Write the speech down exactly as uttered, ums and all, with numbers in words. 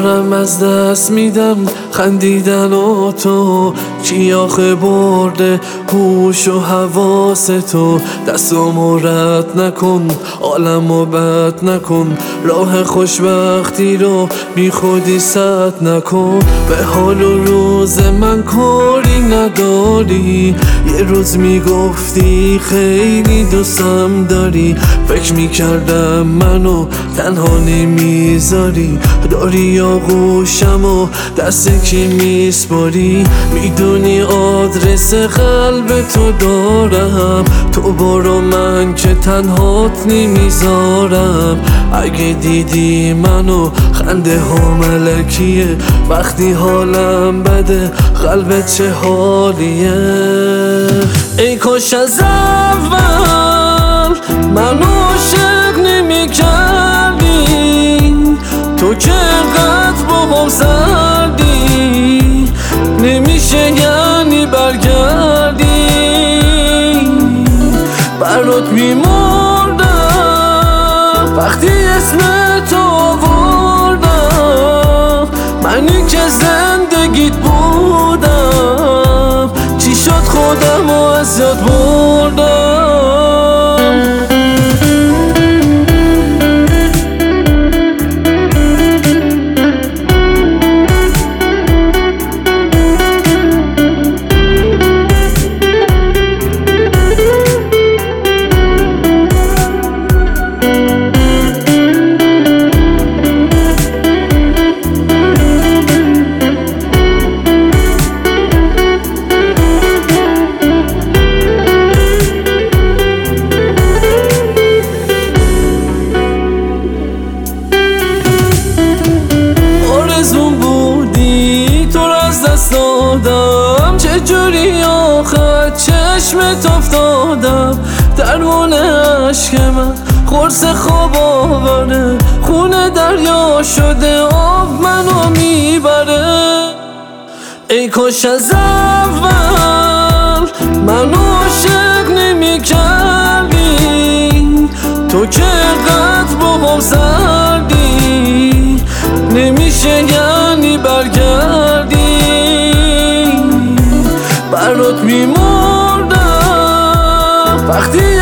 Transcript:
دارم از دست میدم خندیدن و تو کی آخه برده هوش و حواس تو. دستامو رد نکن عالمو بد نکن راه خوشبختی رو بی خودی سد نکن. به حال و روز من کاری نداری یه روز میگفتی خیلی دوستم داری. فکر میکردم منو تنها نمیذاری داری آغوشم و دست کی میسپاری. میدونی آدرس قلب تو دارم تو برو من که تنهات نمیذارم. اگه دیدی منو خنده ها ملکیه وقتی حالم بده قلبت چه حالیه. ای کاش از اول منو عاشق نمی کردی تو که قد با هم سردی نمیشه یعنی برگردی. برات میمردم وقتی اسم تو آوردم منی که زندگیت بودم چی شد خودم و از یاد بردم. چجوری آخر چشمت افتادم درمون عشق من قرص خواب آوره خونه دریا شده آب منو میبره. ای کاش از اول منو عاشق نمی کردی تو که قد با هم سردی نمیشه یعنی برگردی. برات میمردم وقتی